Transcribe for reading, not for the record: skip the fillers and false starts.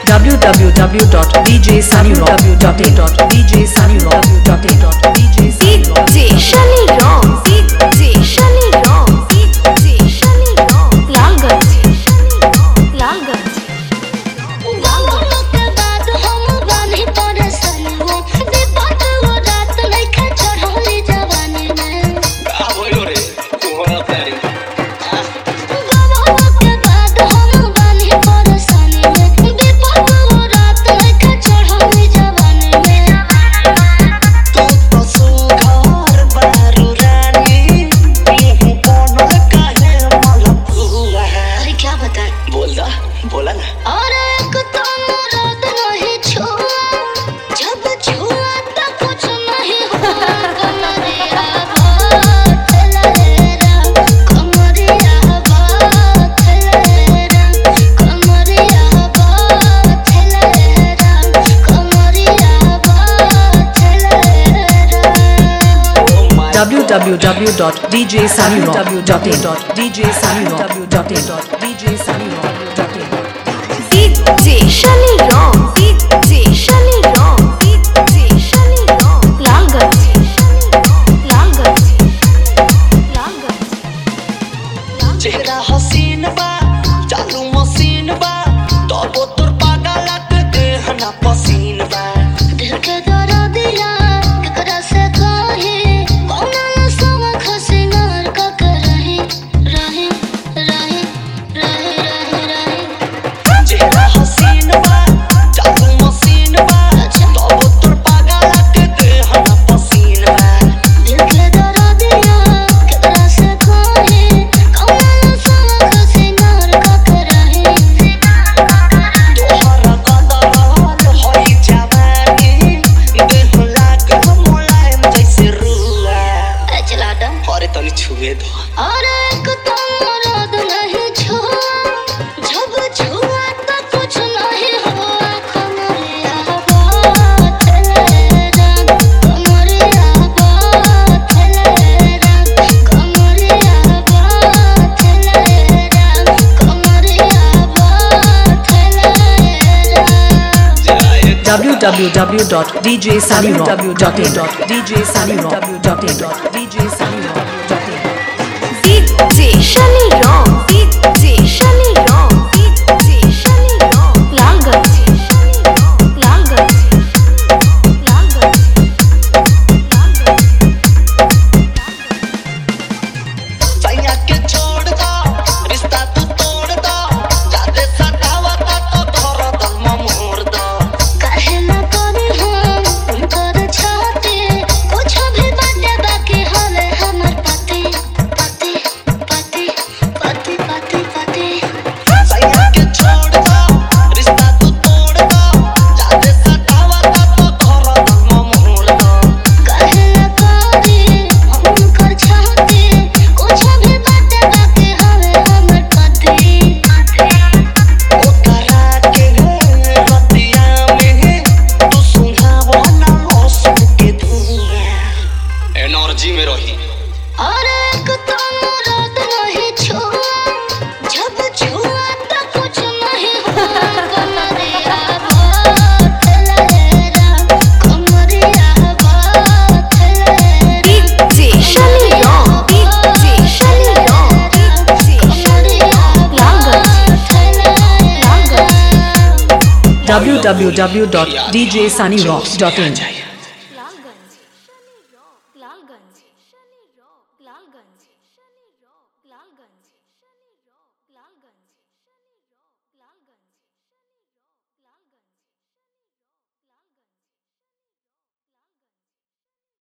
चेहरा हसीन बा चालू मशीन बा तबो तोर पागलत देहना पसीन बा दिल के दरा दिया केकरा से कहे कौना सब खसिंगार का रहे रहे रहे रहे रहे रहे चेहरा हसीन बा चालू मशीन बा तबो तोर पागलत देहना पसीन बा दिल के दरा दिया केकरा से कहे कौना सब खसिंगार का रहे तोहरा कदराल होई जवानी देह लागे मुलायम जैसे रुआ चला दम अरे तनी छुए दो अरे एक तमराद नहीं छुआ जब छुआ तो कुछ नहीं हुआ कमरिया बात लेरा कमरिया बात लेरा कमरिया बात लेरा कमरिया बात लेरा सैया के छोड़ दो रिश्ता तू तोड़ दो जादे सतावा तो धर दम मोर दो काहे न करे हम उनकर छाते कुछ भी बाटे बाकी हवे हमर पति पति पति पति पति पति सैया के छोड़ दो रिश्ता तू तोड़ दो जादे सतावा तो धर दम मोर दो काहे न करे हम उनकर छाते कुछ भी बाटे बाकी हवे हमर पति ओकरा के रतिया में तू सुनावो ना मौसम के धुआ एनर्जी में रही अरे एक तमराद नहीं छुआ जब छुआ तो कुछ नहीं हुआ कमरिया बात लेरा कमरिया बात www.djsunnyrocks.in